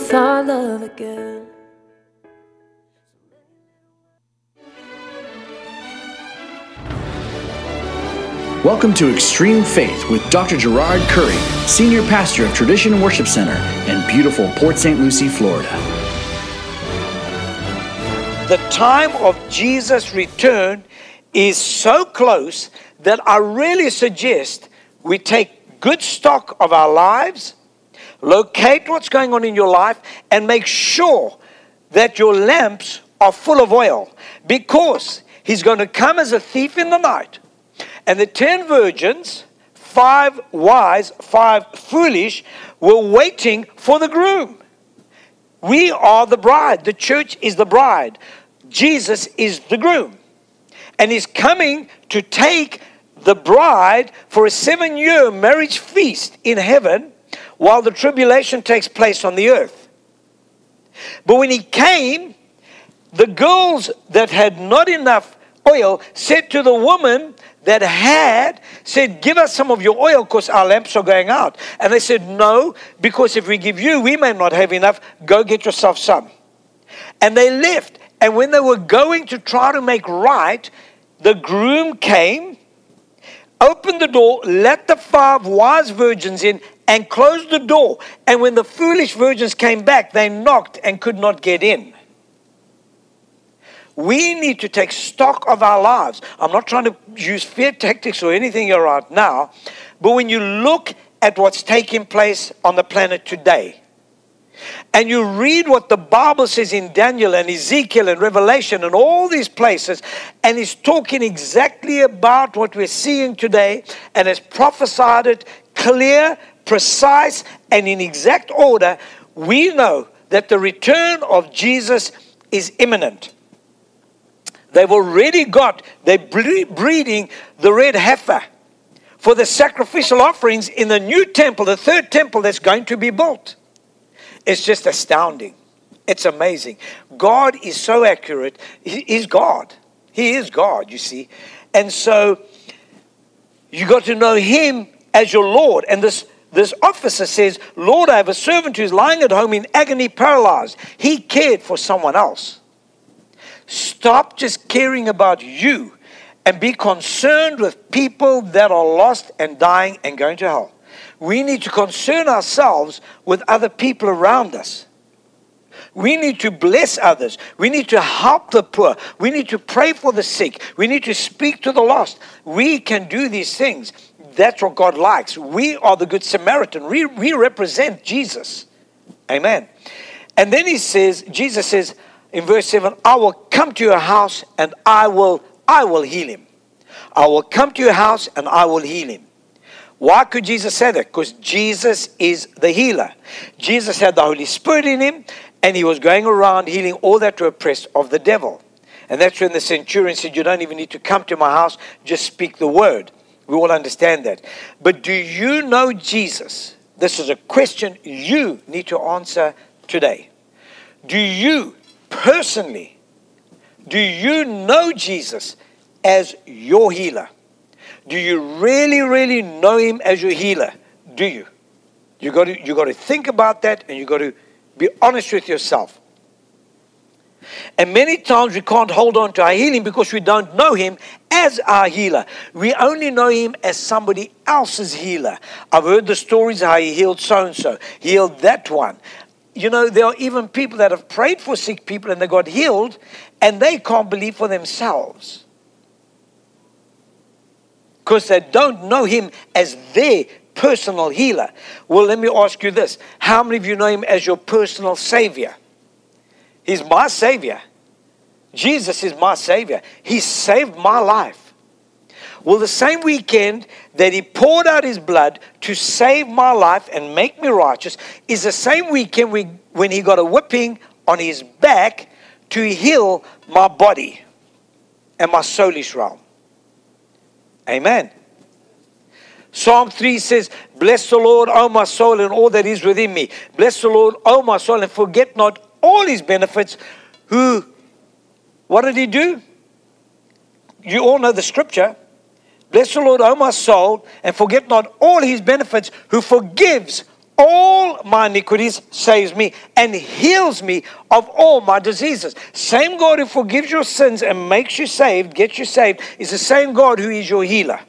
with our love again. Welcome to Extreme Faith with Dr. Gerard Curry, Senior Pastor of Tradition Worship Center in beautiful Port St. Lucie, Florida. The time of Jesus' return is so close that I really suggest we take good stock of our lives, locate what's going on in your life, and make sure that your lamps are full of oil, because he's going to come as a thief in the night. And the 10 virgins, 5 wise, 5 foolish, were waiting for the groom. We are the bride. The church is the bride. Jesus is the groom. And he's coming to take the bride for a 7-year marriage feast in heaven while the tribulation takes place on the earth. But when he came, the girls that had not enough oil said to the woman that had, said, give us some of your oil because our lamps are going out. And they said, no, because if we give you, we may not have enough. Go get yourself some. And they left. And when they were going to try to make right, the groom came, opened the door, let the 5 wise virgins in, and closed the door. And when the foolish virgins came back, they knocked and could not get in. We need to take stock of our lives. I'm not trying to use fear tactics or anything here right now, but when you look at what's taking place on the planet today, and you read what the Bible says in Daniel and Ezekiel and Revelation and all these places, and he's talking exactly about what we're seeing today, and has prophesied it clear, precise, and in exact order, we know that the return of Jesus is imminent. They've already got, they're breeding the red heifer for the sacrificial offerings in the new temple, the 3rd temple that's going to be built. It's just astounding. It's amazing. God is so accurate. He's God. He is God, you see. And so you got to know him as your Lord. And this officer says, Lord, I have a servant who's lying at home in agony, paralyzed. He cared for someone else. Stop just caring about you and be concerned with people that are lost and dying and going to hell. We need to concern ourselves with other people around us. We need to bless others. We need to help the poor. We need to pray for the sick. We need to speak to the lost. We can do these things. That's what God likes. We are the Good Samaritan. We represent Jesus. Amen. And then Jesus says, in verse 7, I will come to your house and I will heal him. I will come to your house and I will heal him. Why could Jesus say that? Because Jesus is the healer. Jesus had the Holy Spirit in him, and he was going around healing all that were oppressed of the devil. And that's when the centurion said, you don't even need to come to my house, just speak the word. We all understand that. But do you know Jesus? This is a question you need to answer today. Do you personally, do you know Jesus as your healer? Do you really, really know him as your healer? Do you? You got to think about that, and you got to be honest with yourself. And many times we can't hold on to our healing because we don't know him as our healer. We only know him as somebody else's healer. I've heard the stories how he healed so-and-so, healed that one. You know, there are even people that have prayed for sick people and they got healed, and they can't believe for themselves, because they don't know him as their personal healer. Well, let me ask you this. How many of you know him as your personal Savior? He's my Savior. Jesus is my Savior. He saved my life. Well, the same weekend that he poured out his blood to save my life and make me righteous is the same weekend when he got a whipping on his back to heal my body and my soulish realm. Amen. Psalm 3 says, bless the Lord, O my soul, and all that is within me. Bless the Lord, O my soul, and forget not all his benefits. What did he do? You all know the scripture. Bless the Lord, O my soul, and forget not all his benefits, who forgives all my iniquities, saves me, and heals me of all my diseases. Same God who forgives your sins and makes you saved, gets you saved, is the same God who is your healer.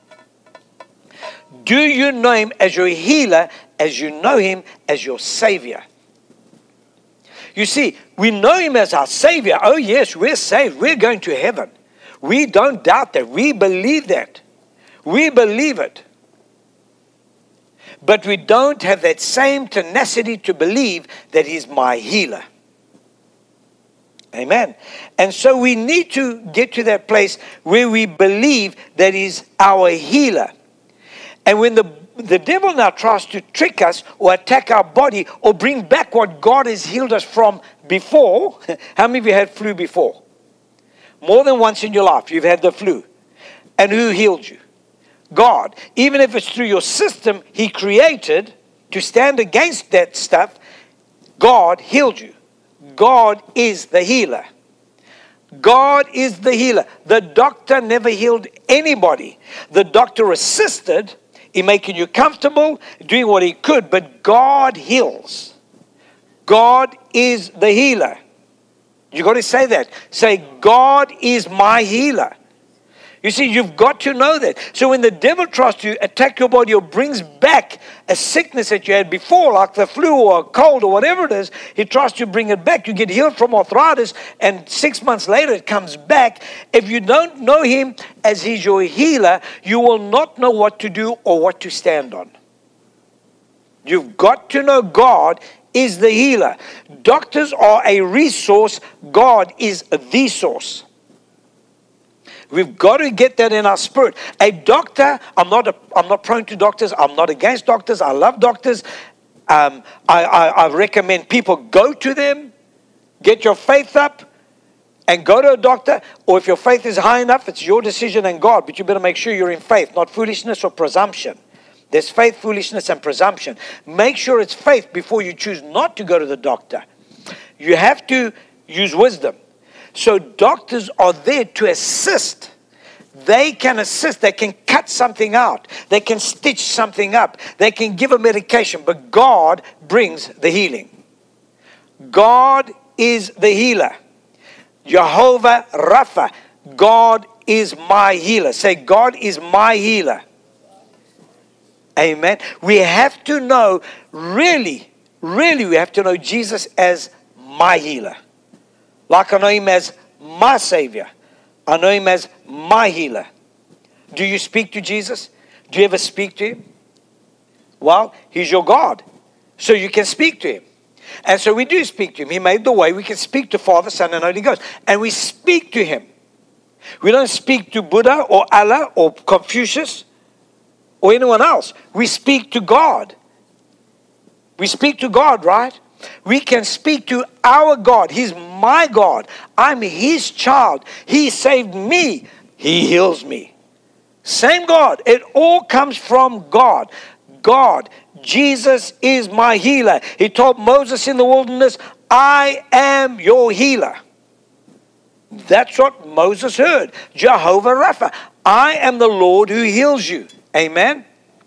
Do you know him as your healer as you know him as your Savior? You see, we know him as our Savior. Oh yes, we're saved. We're going to heaven. We don't doubt that. We believe that. We believe it. But we don't have that same tenacity to believe that he's my healer. Amen. And so we need to get to that place where we believe that he's our healer. And when the devil now tries to trick us or attack our body or bring back what God has healed us from before. How many of you had flu before? More than once in your life you've had the flu. And who healed you? God. Even if it's through your system he created to stand against that stuff, God healed you. God is the healer. God is the healer. The doctor never healed anybody. The doctor assisted in making you comfortable, doing what he could, but God heals. God is the healer. You got to say that. Say, God is my healer. You see, you've got to know that. So when the devil tries to attack your body or brings back a sickness that you had before, like the flu or a cold or whatever it is, he tries to bring it back. You get healed from arthritis, and 6 months later it comes back. If you don't know him as he's your healer, you will not know what to do or what to stand on. You've got to know God is the healer. Doctors are a resource. God is the source. We've got to get that in our spirit. A doctor, I'm not prone to doctors. I'm not against doctors. I love doctors. I recommend people go to them, get your faith up, and go to a doctor. Or if your faith is high enough, it's your decision and God. But you better make sure you're in faith, not foolishness or presumption. There's faith, foolishness, and presumption. Make sure it's faith before you choose not to go to the doctor. You have to use wisdom. So doctors are there to assist. They can assist. They can cut something out. They can stitch something up. They can give a medication. But God brings the healing. God is the healer. Jehovah Rapha. God is my healer. Say, God is my healer. Amen. We have to know, really, we have to know Jesus as my healer. Like I know him as my Savior. I know him as my healer. Do you speak to Jesus? Do you ever speak to him? Well, he's your God. So you can speak to him. And so we do speak to him. He made the way. We can speak to Father, Son, and Holy Ghost. And we speak to him. We don't speak to Buddha or Allah or Confucius or anyone else. We speak to God. We speak to God, right? We can speak to our God. He's my God. I'm his child. He saved me. He heals me. Same God. It all comes from God. God. Jesus is my healer. He told Moses in the wilderness, I am your healer. That's what Moses heard. Jehovah Rapha. I am the Lord who heals you. Amen.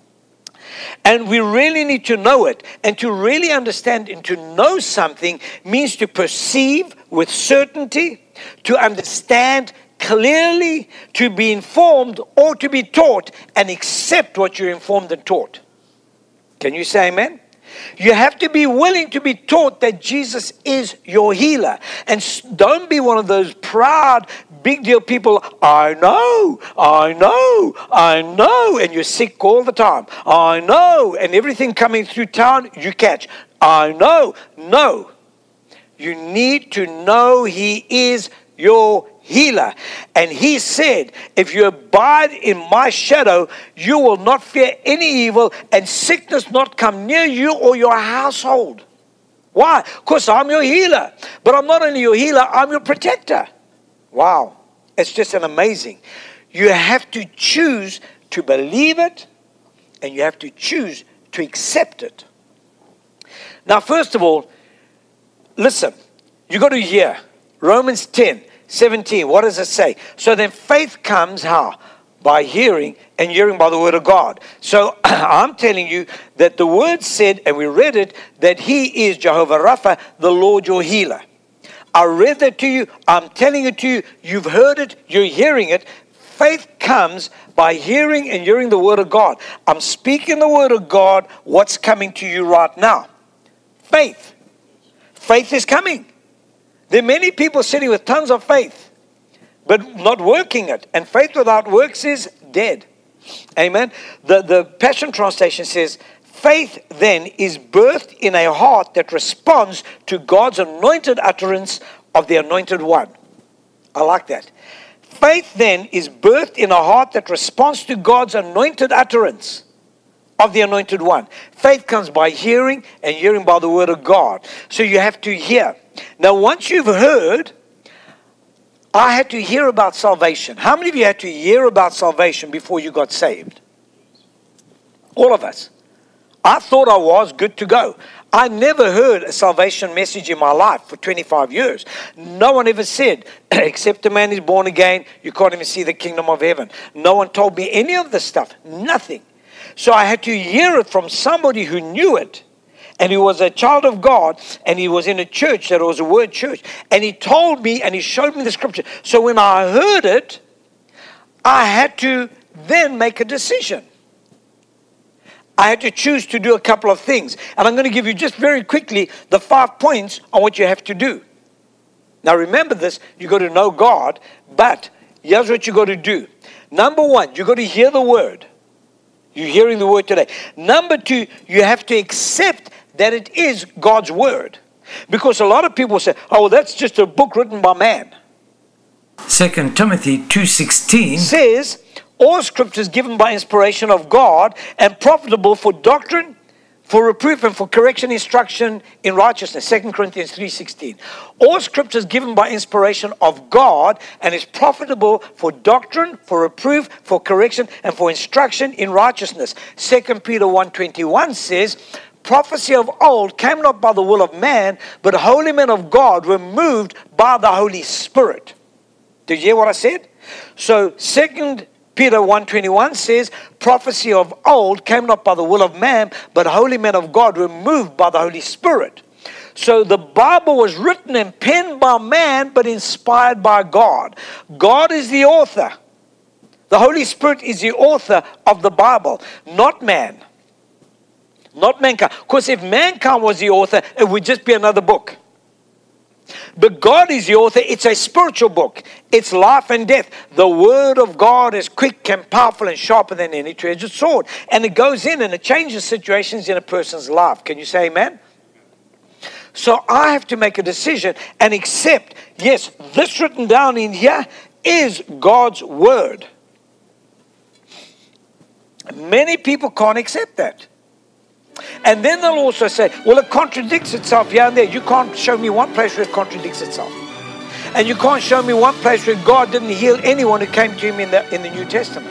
And we really need to know it. And to really understand and to know something means to perceive with certainty, to understand clearly, to be informed or to be taught and accept what you're informed and taught. Can you say amen? You have to be willing to be taught that Jesus is your healer. And don't be one of those proud, big deal people. I know. And you're sick all the time. I know. And everything coming through town, you catch. I know. No. You need to know he is your healer. And he said, if you abide in my shadow, you will not fear any evil, and sickness not come near you or your household. Why? Because I'm your healer. But I'm not only your healer, I'm your protector. Wow. It's just an amazing. You have to choose to believe it, and you have to choose to accept it. Now, first of all, listen, you got to hear Romans 10:17. What does it say? So then faith comes how? by hearing, and hearing by the word of God. So I'm telling you that the word said, and we read it, that he is Jehovah Rapha, the Lord your healer. I read that to you. I'm telling it to you. You've heard it. You're hearing it. Faith comes by hearing and hearing the word of God. I'm speaking the word of God, what's coming to you right now. Faith. Faith is coming. There are many people sitting with tons of faith, but not working it. And faith without works is dead. Amen. The Passion Translation says, faith then is birthed in a heart that responds to God's anointed utterance of the Anointed One. I like that. Faith then is birthed in a heart that responds to God's anointed utterance of the Anointed One. Faith comes by hearing, and hearing by the word of God. So you have to hear. Now once you've heard, I had to hear about salvation. How many of you had to hear about salvation before you got saved? All of us. I thought I was good to go. I never heard a salvation message in my life for 25 years. No one ever said, except a man is born again, you can't even see the kingdom of heaven. No one told me any of this stuff. Nothing. So I had to hear it from somebody who knew it. And he was a child of God, and he was in a church that was a word church. And he told me, and he showed me the scripture. So when I heard it, I had to then make a decision. I had to choose to do a couple of things. And I'm going to give you just very quickly the 5 points on what you have to do. Now remember this, you got to know God, but here's what you got to do. Number 1, you got to hear the word. You're hearing the word today. Number 2, you have to accept that it is God's word. Because a lot of people say, oh, well, that's just a book written by man. 2 Timothy 2:16 says, all scripture is given by inspiration of God and profitable for doctrine, for reproof, and for correction, instruction in righteousness. 2 Corinthians 3:16. All scripture is given by inspiration of God and is profitable for doctrine, for reproof, for correction, and for instruction in righteousness. 2 Peter 1:21 says, prophecy of old came not by the will of man, but holy men of God were moved by the Holy Spirit. Did you hear what I said? So 2 Peter 1:21 says, prophecy of old came not by the will of man, but holy men of God were moved by the Holy Spirit. So the Bible was written and penned by man, but inspired by God. God is the author. The Holy Spirit is the author of the Bible, not man. Not mankind. Because if mankind was the author, it would just be another book. But God is the author. It's a spiritual book. It's life and death. The word of God is quick and powerful and sharper than any two-edged sword. And it goes in and it changes situations in a person's life. Can you say amen? So I have to make a decision and accept, yes, this written down in here is God's word. Many people can't accept that. And then they'll also say, well, it contradicts itself here and there. You can't show me one place where it contradicts itself. And you can't show me one place where God didn't heal anyone who came to him in the New Testament.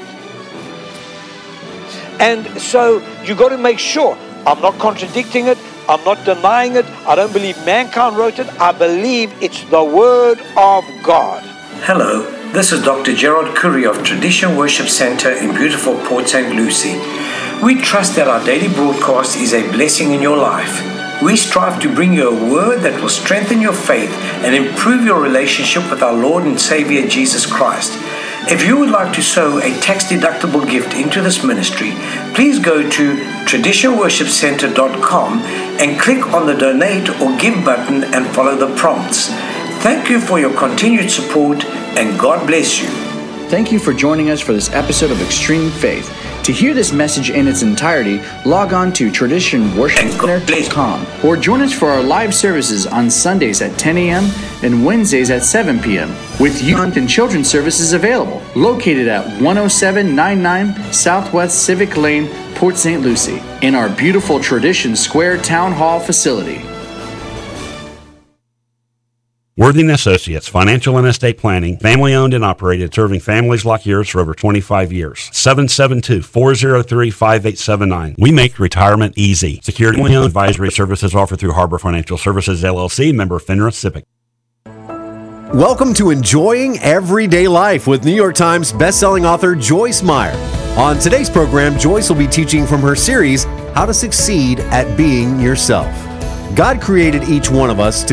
And so you got to make sure, I'm not contradicting it. I'm not denying it. I don't believe mankind wrote it. I believe it's the word of God. Hello, this is Dr. Gerard Curry of Tradition Worship Center in beautiful Port St. Lucie. We trust that our daily broadcast is a blessing in your life. We strive to bring you a word that will strengthen your faith and improve your relationship with our Lord and Savior Jesus Christ. If you would like to sow a tax-deductible gift into this ministry, please go to traditionworshipcenter.com and click on the donate or give button and follow the prompts. Thank you for your continued support and God bless you. Thank you for joining us for this episode of Extreme Faith. To hear this message in its entirety, log on to traditionworshipcenter.com or join us for our live services on Sundays at 10 a.m. and Wednesdays at 7 p.m. with youth and children's services available. Located at 10799 Southwest Civic Lane, Port St. Lucie, in our beautiful Tradition Square Town Hall facility. Worthing Associates, Financial and Estate Planning, family owned and operated, serving families like yours for over 25 years. 772-403-5879. We make retirement easy. Security and advisory services offered through Harbor Financial Services, LLC, member FINRA SIPC. Welcome to Enjoying Everyday Life with New York Times bestselling author Joyce Meyer. On today's program, Joyce will be teaching from her series, How to Succeed at Being Yourself. God created each one of us to